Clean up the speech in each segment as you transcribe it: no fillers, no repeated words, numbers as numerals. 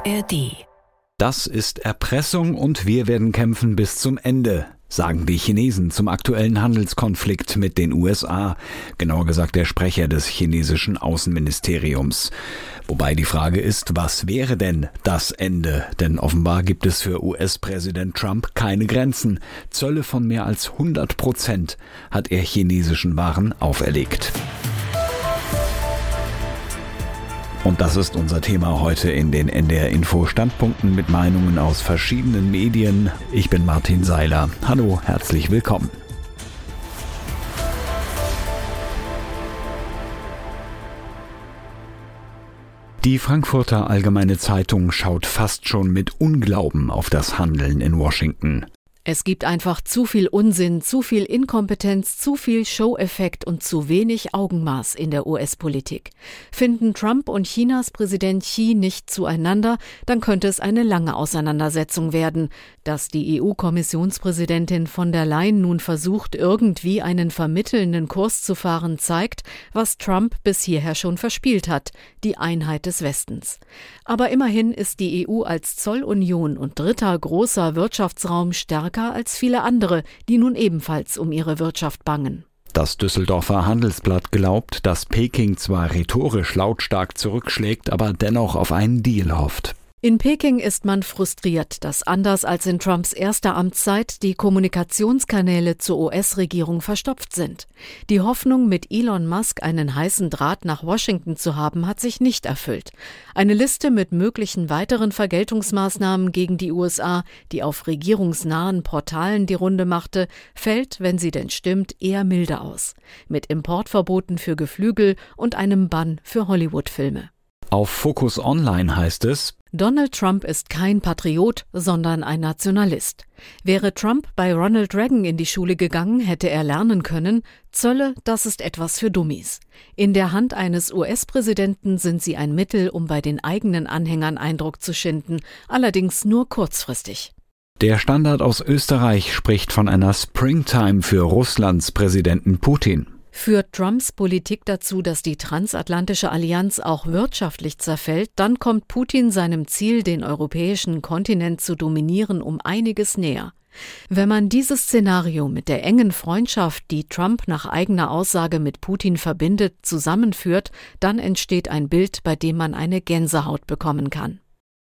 ARD. Das ist Erpressung und wir werden kämpfen bis zum Ende, sagen die Chinesen zum aktuellen Handelskonflikt mit den USA, genauer gesagt der Sprecher des chinesischen Außenministeriums. Wobei die Frage ist, was wäre denn das Ende? Denn offenbar gibt es für US-Präsident Trump keine Grenzen. Zölle von mehr als 100% hat er chinesischen Waren auferlegt. Und das ist unser Thema heute in den NDR Info Standpunkten mit Meinungen aus verschiedenen Medien. Ich bin Martin Seiler. Hallo, herzlich willkommen. Die Frankfurter Allgemeine Zeitung schaut fast schon mit Unglauben auf das Handeln in Washington. Es gibt einfach zu viel Unsinn, zu viel Inkompetenz, zu viel Show-Effekt und zu wenig Augenmaß in der US-Politik. Finden Trump und Chinas Präsident Xi nicht zueinander, dann könnte es eine lange Auseinandersetzung werden. Dass die EU-Kommissionspräsidentin von der Leyen nun versucht, irgendwie einen vermittelnden Kurs zu fahren, zeigt, was Trump bis hierher schon verspielt hat, die Einheit des Westens. Aber immerhin ist die EU als Zollunion und dritter großer Wirtschaftsraum stärker als viele andere, die nun ebenfalls um ihre Wirtschaft bangen. Das Düsseldorfer Handelsblatt glaubt, dass Peking zwar rhetorisch lautstark zurückschlägt, aber dennoch auf einen Deal hofft. In Peking ist man frustriert, dass anders als in Trumps erster Amtszeit die Kommunikationskanäle zur US-Regierung verstopft sind. Die Hoffnung, mit Elon Musk einen heißen Draht nach Washington zu haben, hat sich nicht erfüllt. Eine Liste mit möglichen weiteren Vergeltungsmaßnahmen gegen die USA, die auf regierungsnahen Portalen die Runde machte, fällt, wenn sie denn stimmt, eher milde aus. Mit Importverboten für Geflügel und einem Bann für Hollywood-Filme. Auf Focus Online heißt es: Donald Trump ist kein Patriot, sondern ein Nationalist. Wäre Trump bei Ronald Reagan in die Schule gegangen, hätte er lernen können, Zölle, das ist etwas für Dummies. In der Hand eines US-Präsidenten sind sie ein Mittel, um bei den eigenen Anhängern Eindruck zu schinden, allerdings nur kurzfristig. Der Standard aus Österreich spricht von einer Springtime für Russlands Präsidenten Putin. Führt Trumps Politik dazu, dass die transatlantische Allianz auch wirtschaftlich zerfällt, dann kommt Putin seinem Ziel, den europäischen Kontinent zu dominieren, um einiges näher. Wenn man dieses Szenario mit der engen Freundschaft, die Trump nach eigener Aussage mit Putin verbindet, zusammenführt, dann entsteht ein Bild, bei dem man eine Gänsehaut bekommen kann.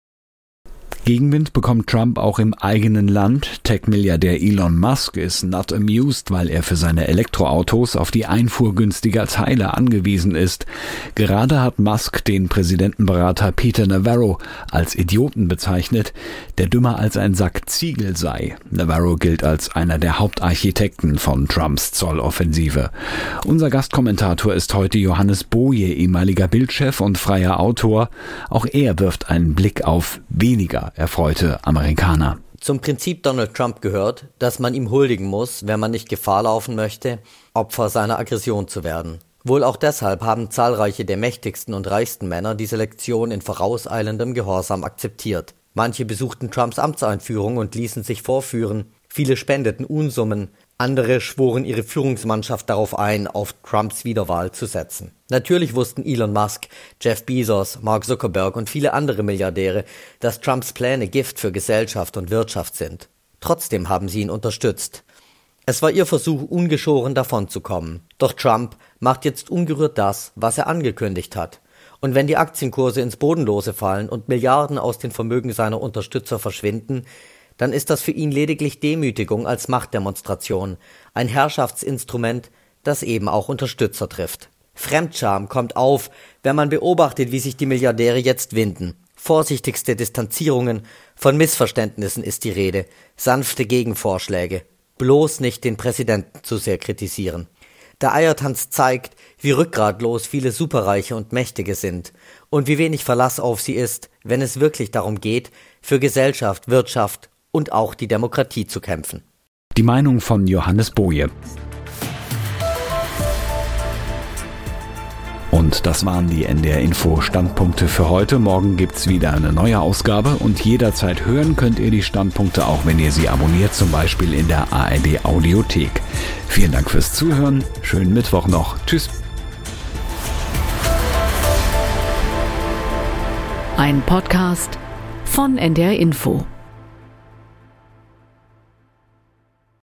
Gegenwind bekommt Trump auch im eigenen Land. Tech-Milliardär Elon Musk ist not amused, weil er für seine Elektroautos auf die Einfuhr günstiger Teile angewiesen ist. Gerade hat Musk den Präsidentenberater Peter Navarro als Idioten bezeichnet, der dümmer als ein Sack Ziegel sei. Navarro gilt als einer der Hauptarchitekten von Trumps Zolloffensive. Unser Gastkommentator ist heute Johannes Boje, ehemaliger Bild-Chef und freier Autor. Auch er wirft einen Blick auf weniger erfreute Amerikaner. Zum Prinzip Donald Trump gehört, dass man ihm huldigen muss, wenn man nicht Gefahr laufen möchte, Opfer seiner Aggression zu werden. Wohl auch deshalb haben zahlreiche der mächtigsten und reichsten Männer diese Lektion in vorauseilendem Gehorsam akzeptiert. Manche besuchten Trumps Amtseinführung und ließen sich vorführen. Viele spendeten Unsummen. Andere schworen ihre Führungsmannschaft darauf ein, auf Trumps Wiederwahl zu setzen. Natürlich wussten Elon Musk, Jeff Bezos, Mark Zuckerberg und viele andere Milliardäre, dass Trumps Pläne Gift für Gesellschaft und Wirtschaft sind. Trotzdem haben sie ihn unterstützt. Es war ihr Versuch, ungeschoren davonzukommen. Doch Trump macht jetzt ungerührt das, was er angekündigt hat. Und wenn die Aktienkurse ins Bodenlose fallen und Milliarden aus den Vermögen seiner Unterstützer verschwinden, dann ist das für ihn lediglich Demütigung als Machtdemonstration, ein Herrschaftsinstrument, das eben auch Unterstützer trifft. Fremdscham kommt auf, wenn man beobachtet, wie sich die Milliardäre jetzt winden. Vorsichtigste Distanzierungen, von Missverständnissen ist die Rede, sanfte Gegenvorschläge. Bloß nicht den Präsidenten zu sehr kritisieren. Der Eiertanz zeigt, wie rückgratlos viele Superreiche und Mächtige sind und wie wenig Verlass auf sie ist, wenn es wirklich darum geht, für Gesellschaft, Wirtschaft und auch die Demokratie zu kämpfen. Die Meinung von Johannes Boje. Und das waren die NDR Info Standpunkte für heute. Morgen gibt's wieder eine neue Ausgabe und jederzeit hören könnt ihr die Standpunkte auch, wenn ihr sie abonniert, zum Beispiel in der ARD Audiothek. Vielen Dank fürs Zuhören. Schönen Mittwoch noch. Tschüss. Ein Podcast von NDR Info.